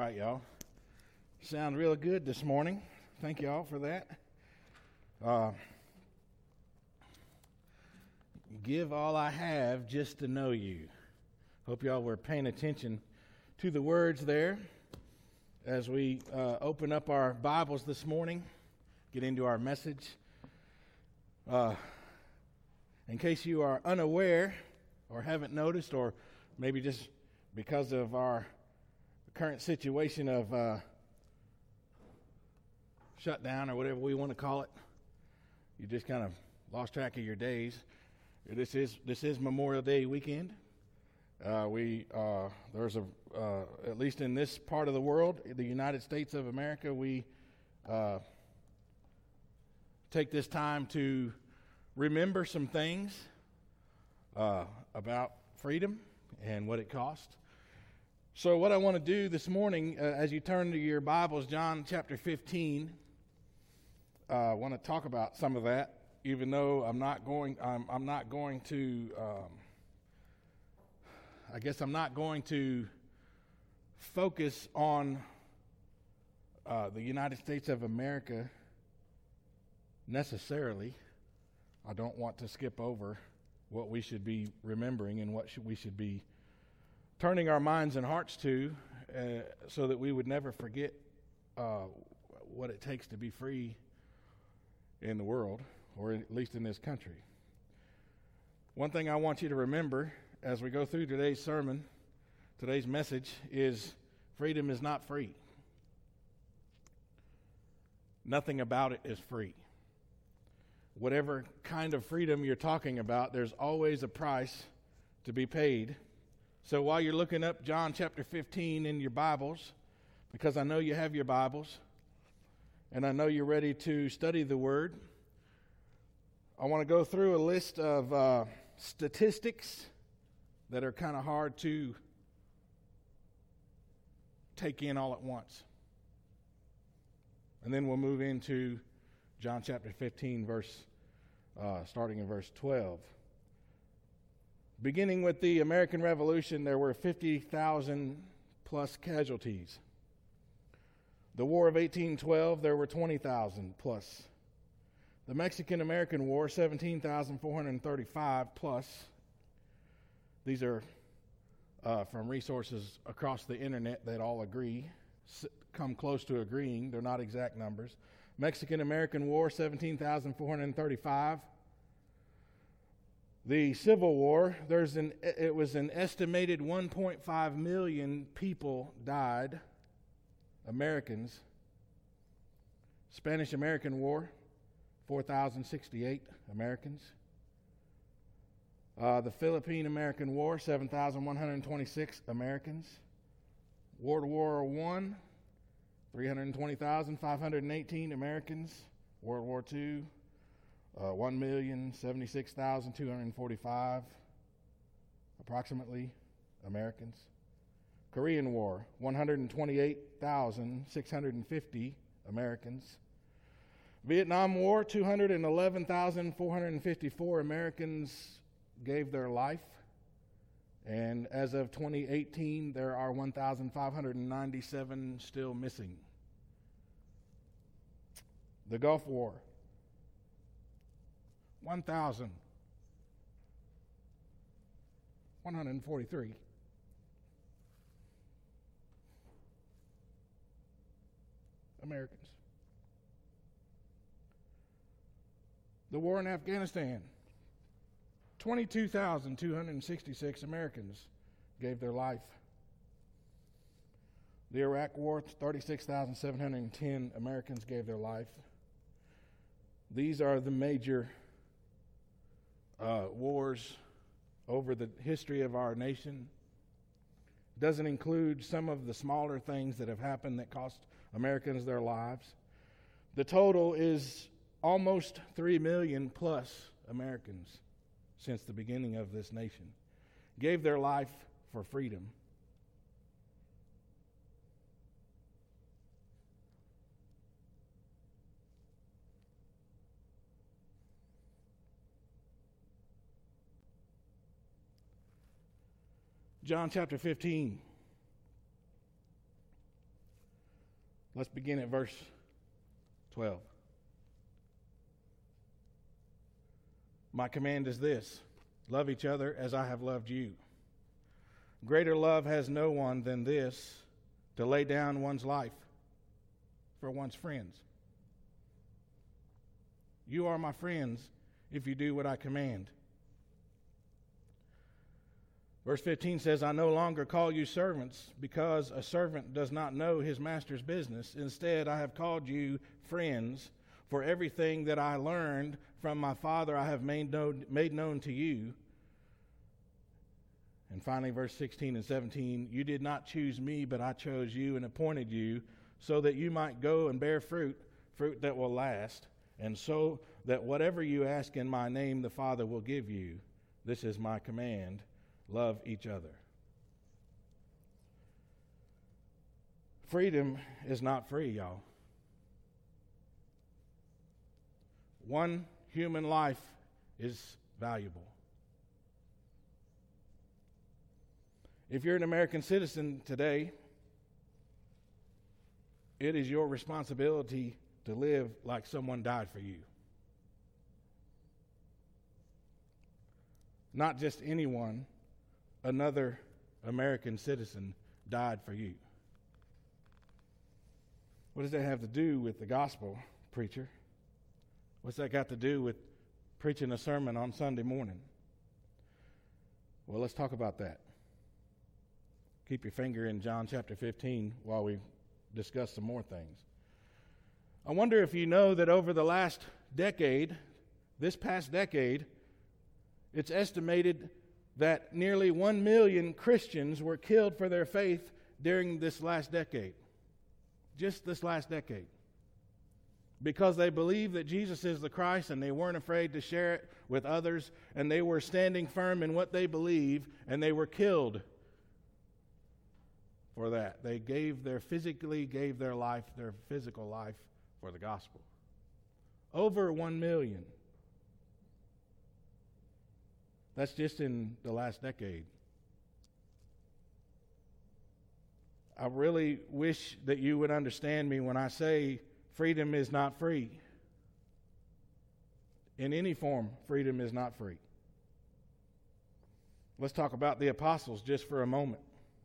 right, y'all. Sound real good this morning. Thank y'all for that. Give all I have just to know you. Hope y'all were paying attention to the words there as we open up our Bibles this morning, get into our message. In case you are unaware or haven't noticed, or maybe just because of our current situation of shutdown or whatever we want to call it, you just kind of lost track of your days. This is Memorial Day weekend. There's at least in this part of the world, the United States of America, we take this time to remember some things about freedom and what it cost. So what I want to do this morning, as you turn to your Bibles, John chapter 15, I want to talk about some of that, even though I'm not going to focus on the United States of America necessarily. I don't want to skip over what we should be remembering and what we should be turning our minds and hearts to, so that we would never forget what it takes to be free in the world, or at least in this country. One thing I want you to remember as we go through today's sermon, today's message, is freedom is not free. Nothing about it is free. Whatever kind of freedom you're talking about, there's always a price to be paid. So while you're looking up John chapter 15 in your Bibles, because I know you have your Bibles, and I know you're ready to study the Word, I want to go through a list of statistics that are kind of hard to take in all at once. And then we'll move into John chapter 15, starting in verse 12. Beginning with the American Revolution, there were 50,000 plus casualties. The War of 1812, there were 20,000 plus. The Mexican-American War, 17,435 plus. These are from resources across the internet that all come close to agreeing. They're not exact numbers. Mexican-American War, 17,435. The Civil War, it was an estimated 1.5 million people died, Americans. Spanish-American War, 4,068 Americans. The Philippine-American War, 7,126 Americans. World War I, 320,518 Americans. World War II, 1,076,245 approximately Americans. Korean War, 128,650 Americans. Vietnam War, 211,454 Americans gave their life. And as of 2018, there are 1,597 still missing. The Gulf War, 1,143. Americans. The war in Afghanistan, 22,266 Americans gave their life. The Iraq War, 36,710 Americans gave their life. These are the major wars over the history of our nation. Doesn't include some of the smaller things that have happened that cost Americans their lives. The total is almost 3 million plus Americans since the beginning of this nation gave their life for freedom. John chapter 15. Let's begin at verse 12. My command is this: love each other as I have loved you. Greater love has no one than this, to lay down one's life for one's friends. You are my friends if you do what I command. Verse 15 says, I no longer call you servants, because a servant does not know his master's business. Instead, I have called you friends, for everything that I learned from my Father I have made known to you. And finally, verse 16 and 17, you did not choose me, but I chose you and appointed you, so that you might go and bear fruit that will last, and so that whatever you ask in my name, the Father will give you. This is my command: love each other. Freedom is not free, y'all. One human life is valuable. If you're an American citizen today, it is your responsibility to live like someone died for you. Not just anyone, another American citizen died for you. What does that have to do with the gospel, preacher? What's that got to do with preaching a sermon on Sunday morning? Well, let's talk about that. Keep your finger in John chapter 15 while we discuss some more things. I wonder if you know that over the last decade, this past decade, it's estimated that nearly 1 million Christians were killed for their faith during this last decade. Just this last decade. Because they believed that Jesus is the Christ, and they weren't afraid to share it with others, and they were standing firm in what they believe, and they were killed for that. They gave their life, their physical life, for the gospel. Over 1 million. That's just in the last decade. I really wish that you would understand me when I say freedom is not free. In any form, freedom is not free. Let's talk about the apostles just for a moment.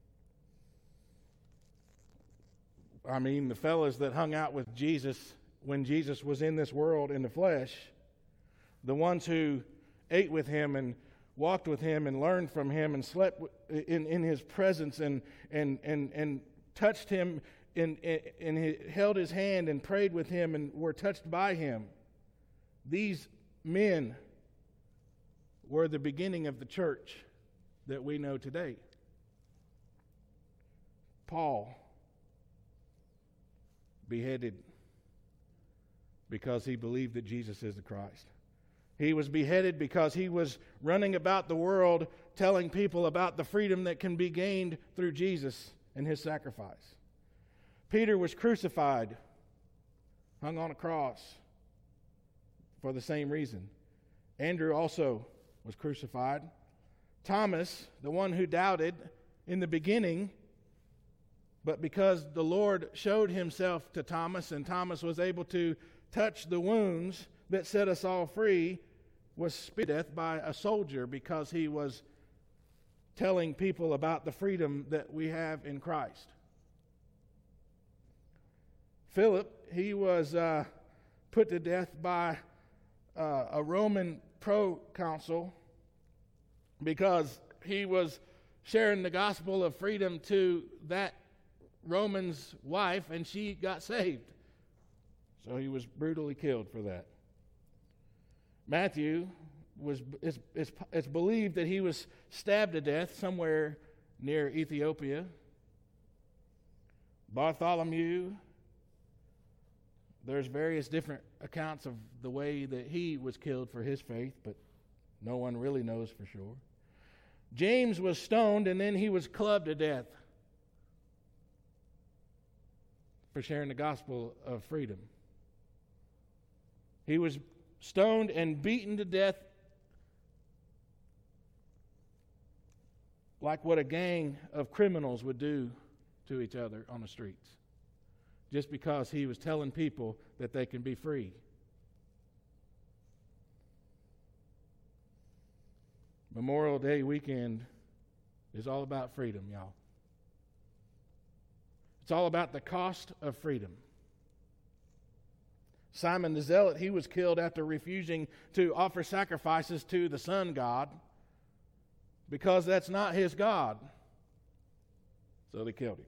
I mean, the fellas that hung out with Jesus when Jesus was in this world in the flesh, the ones who ate with him and walked with him and learned from him and slept in his presence and touched him and held his hand and prayed with him and were touched by him. These men were the beginning of the church that we know today. Paul, beheaded because he believed that Jesus is the Christ. He was beheaded because he was running about the world telling people about the freedom that can be gained through Jesus and his sacrifice. Peter was crucified, hung on a cross for the same reason. Andrew also was crucified. Thomas, the one who doubted in the beginning, but because the Lord showed himself to Thomas and Thomas was able to touch the wounds that set us all free, was speared to death by a soldier because he was telling people about the freedom that we have in Christ. Philip, he was put to death by a Roman proconsul because he was sharing the gospel of freedom to that Roman's wife, and she got saved. So he was brutally killed for that. Matthew it's believed that he was stabbed to death somewhere near Ethiopia. Bartholomew, there's various different accounts of the way that he was killed for his faith, but no one really knows for sure. James was stoned, and then he was clubbed to death for sharing the gospel of freedom. He was stoned and beaten to death like what a gang of criminals would do to each other on the streets. just because he was telling people that they can be free. Memorial Day weekend is all about freedom, y'all. It's all about the cost of freedom. Simon the Zealot, he was killed after refusing to offer sacrifices to the sun god because that's not his god. So they killed him.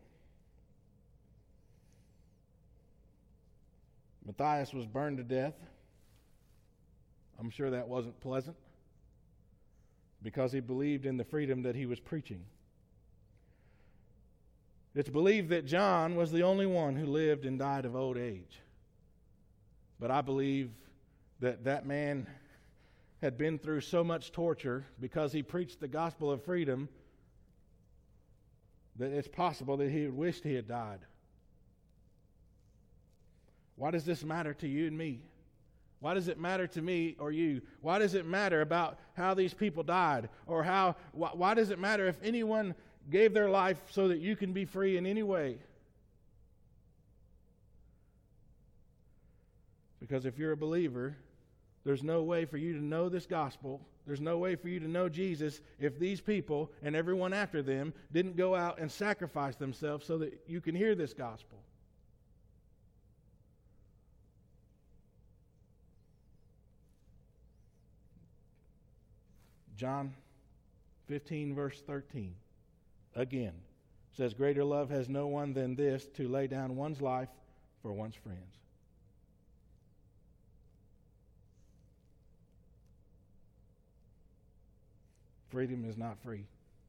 Matthias was burned to death. I'm sure that wasn't pleasant because he believed in the freedom that he was preaching. It's believed that John was the only one who lived and died of old age. But I believe that that man had been through so much torture because he preached the gospel of freedom that it's possible that he wished he had died. Why does this matter to you and me? Why does it matter to me or you? Why does it matter about how these people died? Or why does it matter if anyone gave their life so that you can be free in any way? Because if you're a believer, there's no way for you to know this gospel. There's no way for you to know Jesus if these people and everyone after them didn't go out and sacrifice themselves so that you can hear this gospel. John 15, verse 13, again, says, "Greater love has no one than this, to lay down one's life for one's friends." Freedom is not free.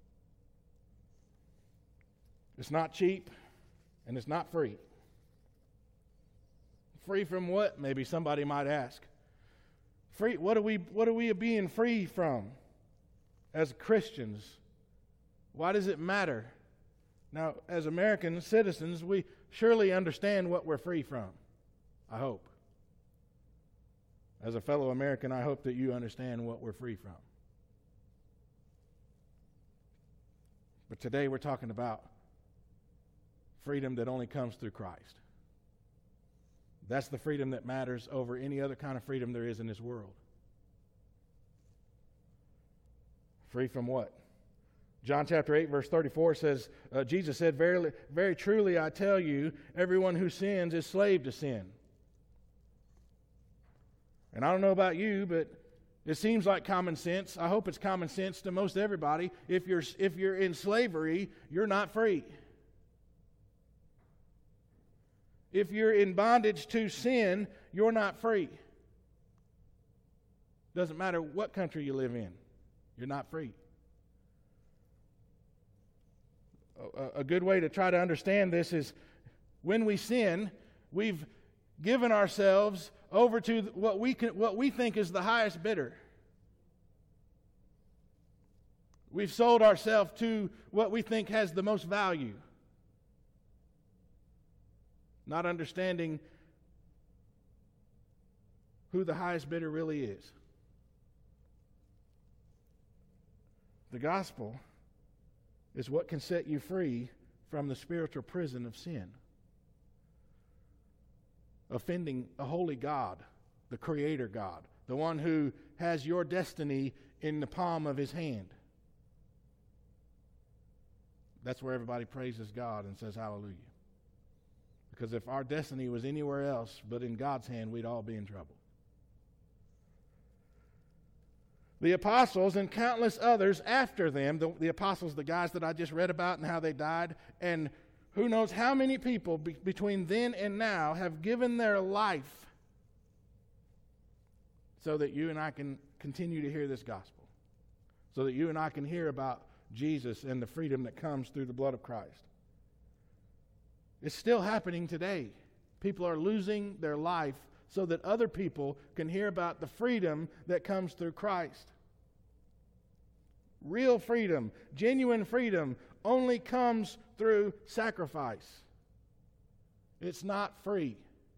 It's not cheap, and it's not free. Free from what? Maybe somebody might ask. Free. What are we being free from as Christians? Why does it matter? Now, as American citizens, we surely understand what we're free from. I hope. As a fellow American, I hope that you understand what we're free from. But today we're talking about freedom that only comes through Christ. That's the freedom that matters over any other kind of freedom there is in this world. Free from what? John chapter 8, verse 34 says, Jesus said, "Verily, very truly I tell you, everyone who sins is slave to sin." And I don't know about you, but it seems like common sense. I hope it's common sense to most everybody. If you're in slavery, you're not free. If you're in bondage to sin, you're not free. Doesn't matter what country you live in, you're not free. A good way to try to understand this is when we sin, we've given ourselves over to what we think is the highest bidder. We've sold ourselves to what we think has the most value, not understanding who the highest bidder really is. The gospel is what can set you free from the spiritual prison of sin. Offending a holy God, the Creator God, the one who has your destiny in the palm of His hand. That's where everybody praises God and says hallelujah. Because if our destiny was anywhere else but in God's hand, we'd all be in trouble. The apostles and countless others after them, the apostles, the guys that I just read about and how they died, and who knows how many people between then and now have given their life so that you and I can continue to hear this gospel, so that you and I can hear about Jesus and the freedom that comes through the blood of Christ. It's still happening today. People are losing their life so that other people can hear about the freedom that comes through Christ. Real freedom, genuine freedom, only comes through sacrifice. It's not free.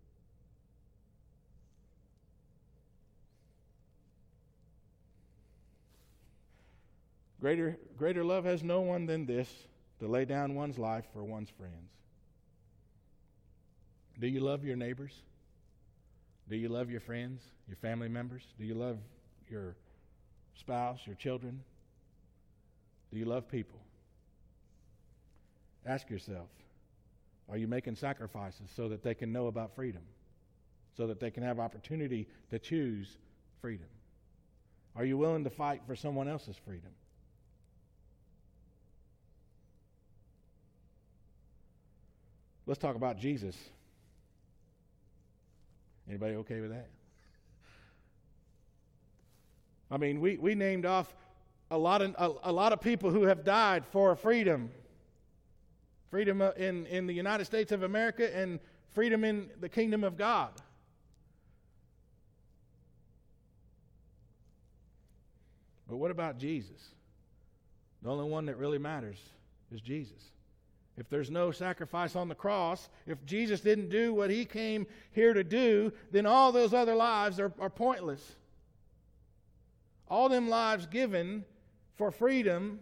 Greater love has no one than this, to lay down one's life for one's friends. Do you love your neighbors? Do you love your friends, your family members? Do you love your spouse, your children? Do you love people? Ask yourself, are you making sacrifices so that they can know about freedom? So that they can have opportunity to choose freedom? Are you willing to fight for someone else's freedom? Let's talk about Jesus. Anybody okay with that? I mean, we named off a lot of people who have died for freedom. Freedom in the United States of America and freedom in the kingdom of God. But what about Jesus? The only one that really matters is Jesus. If there's no sacrifice on the cross, if Jesus didn't do what he came here to do, then all those other lives are pointless. All them lives given for freedom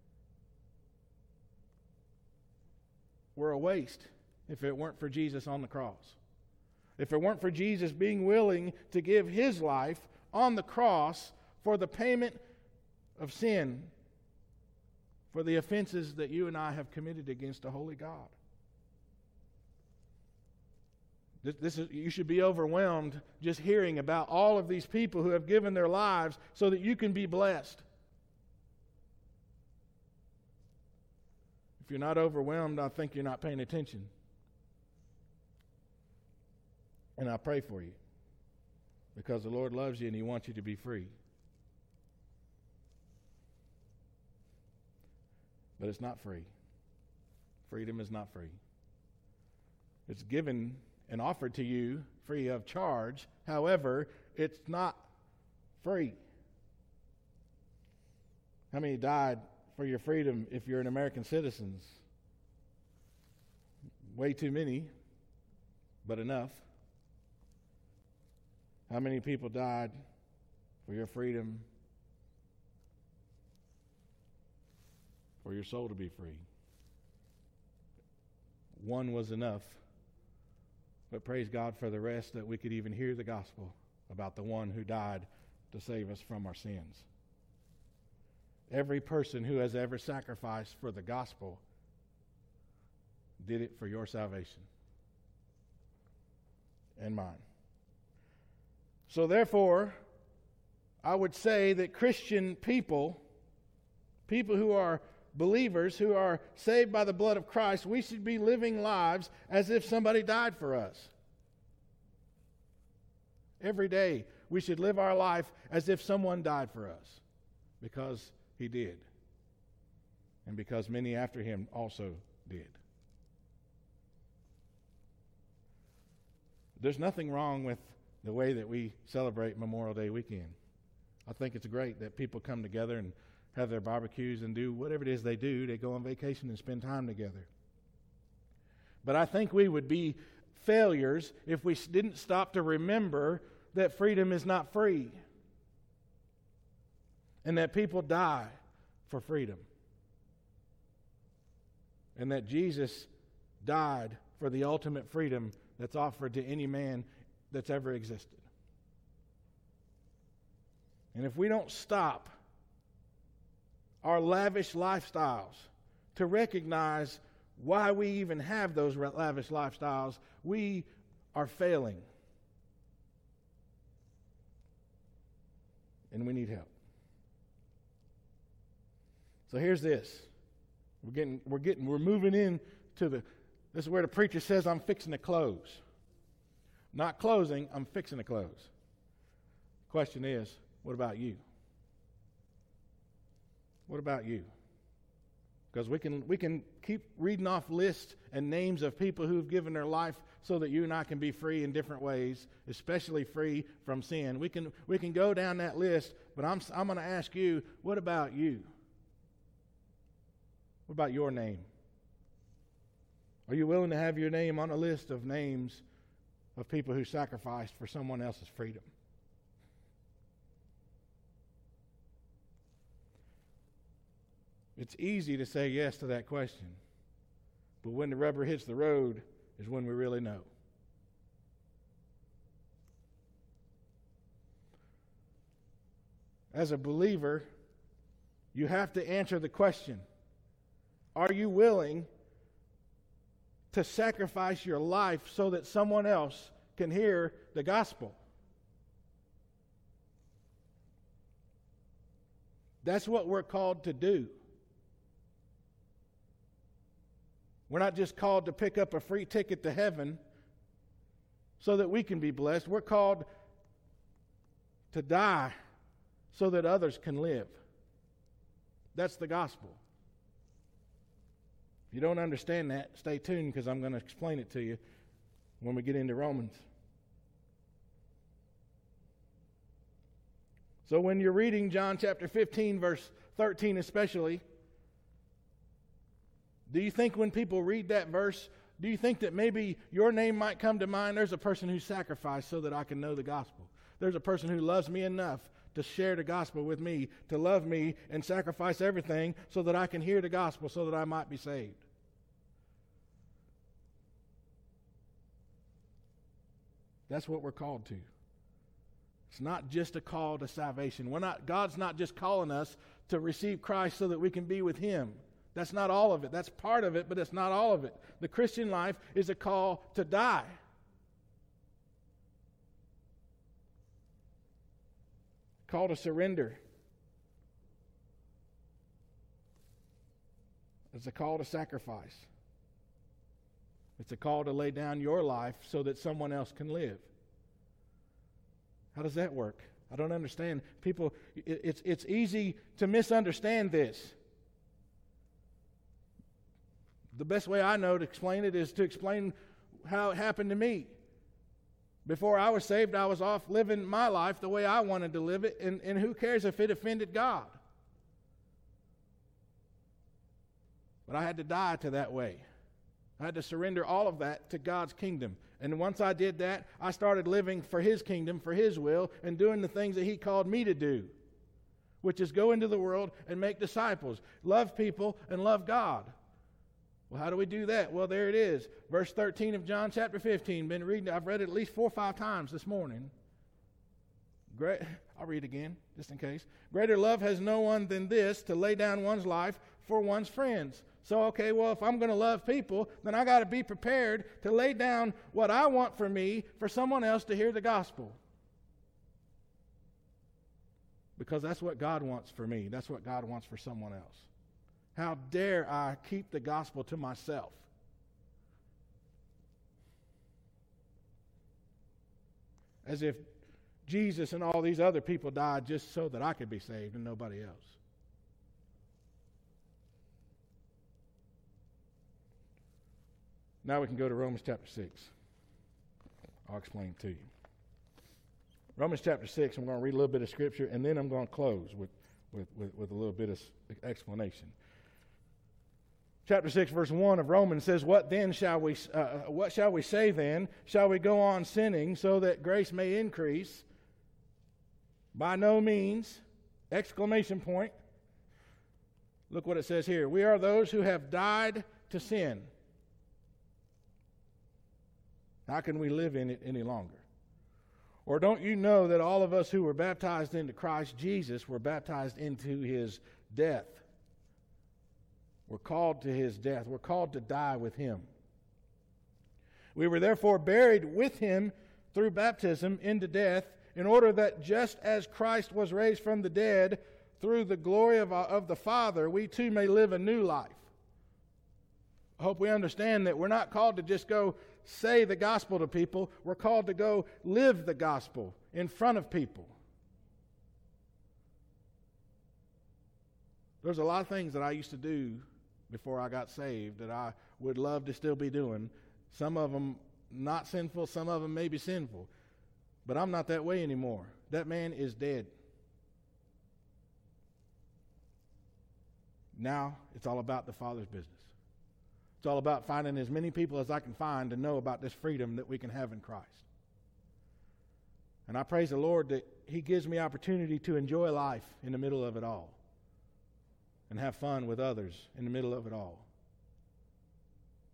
were a waste if it weren't for Jesus on the cross. If it weren't for Jesus being willing to give his life on the cross for the payment of sin, for the offenses that you and I have committed against a holy God. You should be overwhelmed just hearing about all of these people who have given their lives so that you can be blessed. If you're not overwhelmed, I think you're not paying attention. And I pray for you because the Lord loves you and he wants you to be free. But it's not free. Freedom is not free. It's given and offered to you free of charge. However, it's not free. How many died for your freedom if you're an American citizen? Way too many, but enough. How many people died for your freedom, for your soul to be free? One was enough. But praise God for the rest that we could even hear the gospel about the one who died to save us from our sins. Every person who has ever sacrificed for the gospel did it for your salvation and mine. So therefore, I would say that Christian people who are believers, who are saved by the blood of Christ, we should be living lives as if somebody died for us. Every day, we should live our life as if someone died for us, because he did, and because many after him also did. There's nothing wrong with the way that we celebrate Memorial Day weekend. I think it's great that people come together and have their barbecues and do whatever it is they do. They go on vacation and spend time together. But I think we would be failures if we didn't stop to remember that freedom is not free and that people die for freedom and that Jesus died for the ultimate freedom that's offered to any man that's ever existed. And if we don't stop our lavish lifestyles to recognize why we even have those lavish lifestyles, we are failing. And we need help. So here's this. We're moving into this is where the preacher says, I'm fixing to close. Not closing, I'm fixing to close. Question is, what about you? What about you? Because we can keep reading off lists and names of people who've given their life so that you and I can be free in different ways, especially free from sin. We can go down that list, but I'm going to ask you, what about you? What about your name? Are you willing to have your name on a list of names of people who sacrificed for someone else's freedom? It's easy to say yes to that question, but when the rubber hits the road is when we really know. as a believer, you have to answer the question, are you willing to sacrifice your life so that someone else can hear the gospel? That's what we're called to do. We're not just called to pick up a free ticket to heaven so that we can be blessed. We're called to die so that others can live. That's the gospel. If you don't understand that, stay tuned, because I'm going to explain it to you when we get into Romans. So when you're reading John chapter 15, verse 13 especially, do you think when people read that verse, do you think that maybe your name might come to mind? There's a person who sacrificed so that I can know the gospel. There's a person who loves me enough to share the gospel with me, to love me and sacrifice everything so that I can hear the gospel, so that I might be saved. That's what we're called to. It's not just a call to salvation. God's not just calling us to receive Christ so that we can be with Him. That's not all of it. That's part of it, but it's not all of it. The Christian life is a call to die. Call to surrender. It's a call to sacrifice. It's a call to lay down your life so that someone else can live. How does that work? I don't understand. People, it's easy to misunderstand this. The best way I know to explain it is to explain how it happened to me. Before I was saved, I was off living my life the way I wanted to live it, and who cares if it offended God? But I had to die to that way. I had to surrender all of that to God's kingdom. And once I did that, I started living for His kingdom, for His will, and doing the things that He called me to do, which is go into the world and make disciples, love people, and love God. Well, how do we do that? Well, there it is. Verse 13 of John chapter 15. Been reading. I've read it at least 4 or 5 times this morning. I'll read it again, just in case. Greater love has no one than this, to lay down one's life for one's friends. So, okay, well, if I'm going to love people, then I got to be prepared to lay down what I want for me for someone else to hear the gospel. Because that's what God wants for me. That's what God wants for someone else. How dare I keep the gospel to myself? As if Jesus and all these other people died just so that I could be saved and nobody else. Now we can go to Romans chapter 6. I'll explain it to you. Romans chapter 6, I'm going to read a little bit of scripture, and then I'm going to close with a little bit of explanation. Chapter 6, verse 1 of Romans says, what shall we say then? Shall we go on sinning so that grace may increase? By no means. Exclamation point. Look what it says here. We are those who have died to sin. How can we live in it any longer? Or don't you know that all of us who were baptized into Christ Jesus were baptized into His death? We're called to His death. We're called to die with Him. We were therefore buried with Him through baptism into death, in order that just as Christ was raised from the dead through the glory of the Father, we too may live a new life. I hope we understand that we're not called to just go say the gospel to people. We're called to go live the gospel in front of people. There's a lot of things that I used to do before I got saved that I would love to still be doing. Some of them not sinful, some of them maybe sinful. But I'm not that way anymore. That man is dead. Now it's all about the Father's business. It's all about finding as many people as I can find to know about this freedom that we can have in Christ. And I praise the Lord that He gives me opportunity to enjoy life in the middle of it all. And have fun with others in the middle of it all.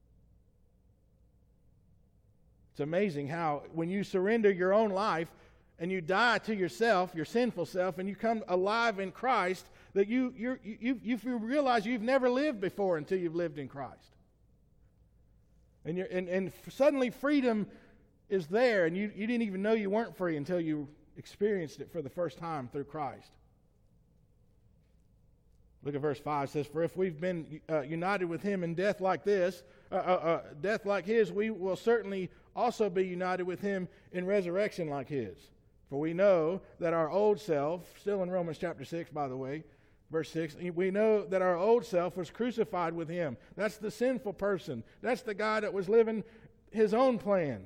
It's amazing how when you surrender your own life and you die to yourself, your sinful self, and you come alive in Christ, that you realize you've never lived before until you've lived in Christ. And suddenly freedom is there, and you didn't even know you weren't free until you experienced it for the first time through Christ. Look at verse 5. It says, "For if we've been united with him in death like this, death like his, we will certainly also be united with him in resurrection like his. For we know that our old self," still in Romans chapter 6, by the way, verse 6, "we know that our old self was crucified with him." That's the sinful person. That's the guy that was living his own plan.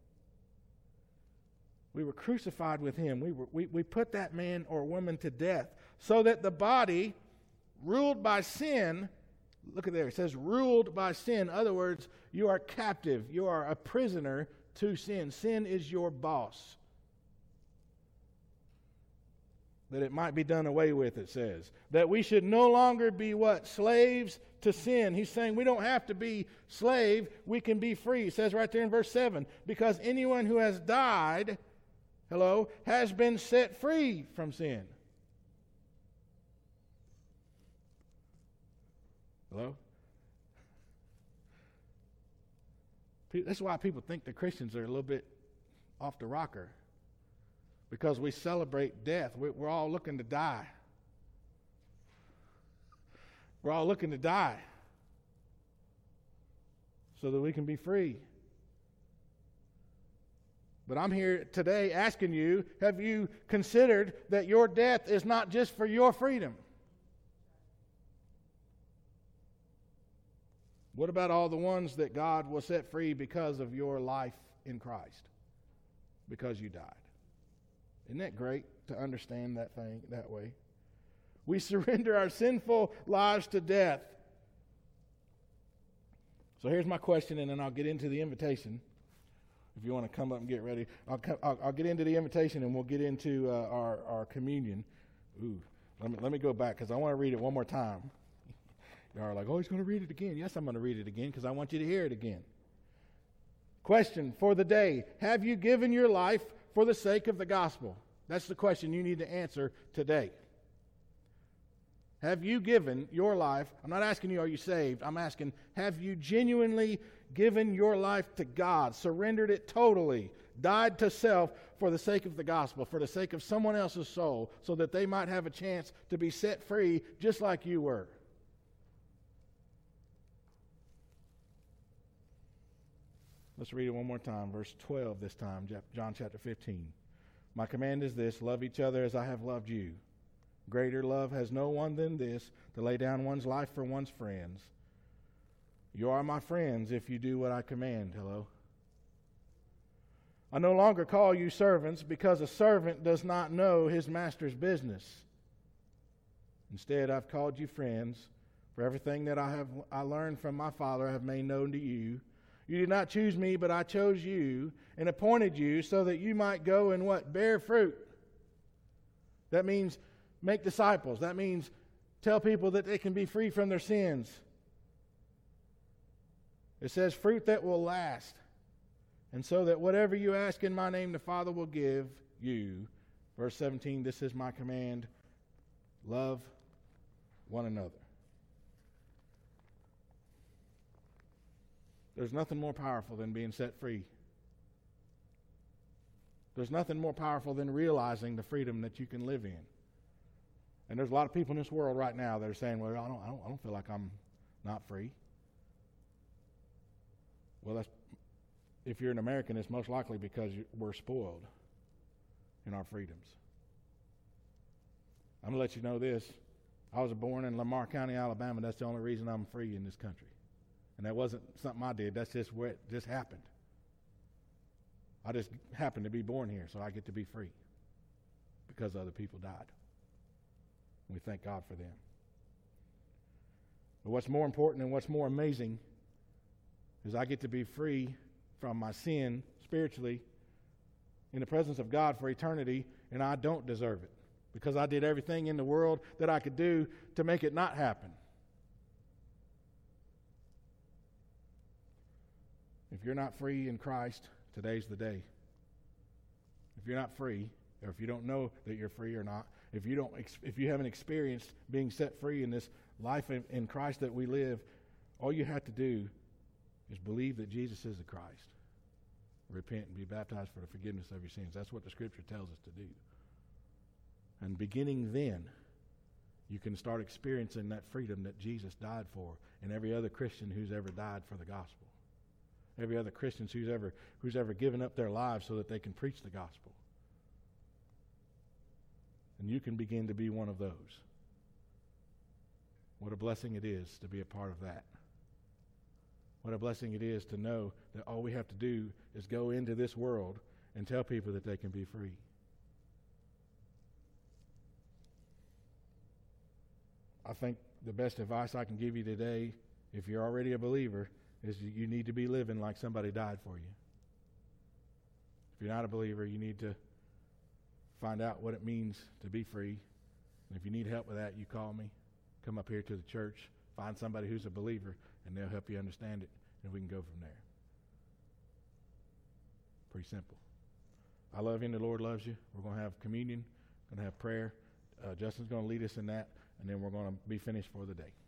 We were crucified with him. We put that man or woman to death so that the body, ruled by sin, look at there, it says ruled by sin. In other words, you are captive. You are a prisoner to sin. Sin is your boss. That it might be done away with, it says. That we should no longer be what? Slaves to sin. He's saying we don't have to be slave. We can be free. It says right there in verse 7, because anyone who has died, has been set free from sin. Hello? That's why people think the Christians are a little bit off the rocker. Because we celebrate death. We're all looking to die. We're all looking to die so that we can be free. But I'm here today asking you, have you considered that your death is not just for your freedom? What about all the ones that God will set free because of your life in Christ? Because you died. Isn't that great to understand that thing that way? We surrender our sinful lives to death. So here's my question, and then I'll get into the invitation. If you want to come up and get ready, I'll get into the invitation, and we'll get into our communion. Ooh, let me go back because I want to read it one more time. You are like, oh, he's going to read it again. Yes, I'm going to read it again because I want you to hear it again. Question for the day: have you given your life for the sake of the gospel? That's the question you need to answer today. Have you given your life? I'm not asking you, are you saved? I'm asking, have you genuinely given your life to God, surrendered it totally, died to self for the sake of the gospel, for the sake of someone else's soul, so that they might have a chance to be set free just like you were? Let's read it one more time, verse 12 this time, John chapter 15. My command is this: love each other as I have loved you. Greater love has no one than this, to lay down one's life for one's friends. You are my friends if you do what I command. Hello? I no longer call you servants, because a servant does not know his master's business. Instead, I've called you friends, for everything that I learned from my Father I have made known to you. You did not choose me, but I chose you and appointed you so that you might go and what? Bear fruit. That means make disciples. That means tell people that they can be free from their sins. It says fruit that will last. And so that whatever you ask in my name, the Father will give you. Verse 17, this is my command: love one another. There's nothing more powerful than being set free. There's nothing more powerful than realizing the freedom that you can live in. And there's a lot of people in this world right now that are saying, well, I don't feel like I'm not free. Well, if you're an American, it's most likely because we're spoiled in our freedoms. I'm going to let you know this. I was born in Lamar County, Alabama. That's the only reason I'm free in this country. And that wasn't something I did. That's just what just happened. I just happened to be born here, so I get to be free because other people died. We thank God for them. But what's more important and what's more amazing is I get to be free from my sin spiritually in the presence of God for eternity, and I don't deserve it because I did everything in the world that I could do to make it not happen. If you're not free in Christ, today's the day. If you're not free, or if you don't know that you're free or not, if you haven't experienced being set free in this life in Christ that we live, all you have to do is believe that Jesus is the Christ. Repent and be baptized for the forgiveness of your sins. That's what the Scripture tells us to do. And beginning then, you can start experiencing that freedom that Jesus died for, and every other Christian who's ever died for the gospel. Every other Christian who's ever given up their lives so that they can preach the gospel. And you can begin to be one of those. What a blessing it is to be a part of that. What a blessing it is to know that all we have to do is go into this world and tell people that they can be free. I think the best advice I can give you today, if you're already a believer, is you need to be living like somebody died for you. If you're not a believer, you need to find out what it means to be free. And if you need help with that, you call me. Come up here to the church, find somebody who's a believer, and they'll help you understand it, and we can go from there. Pretty simple. I love you, and the Lord loves you. We're going to have communion, going to have prayer. Justin's going to lead us in that, and then we're going to be finished for the day.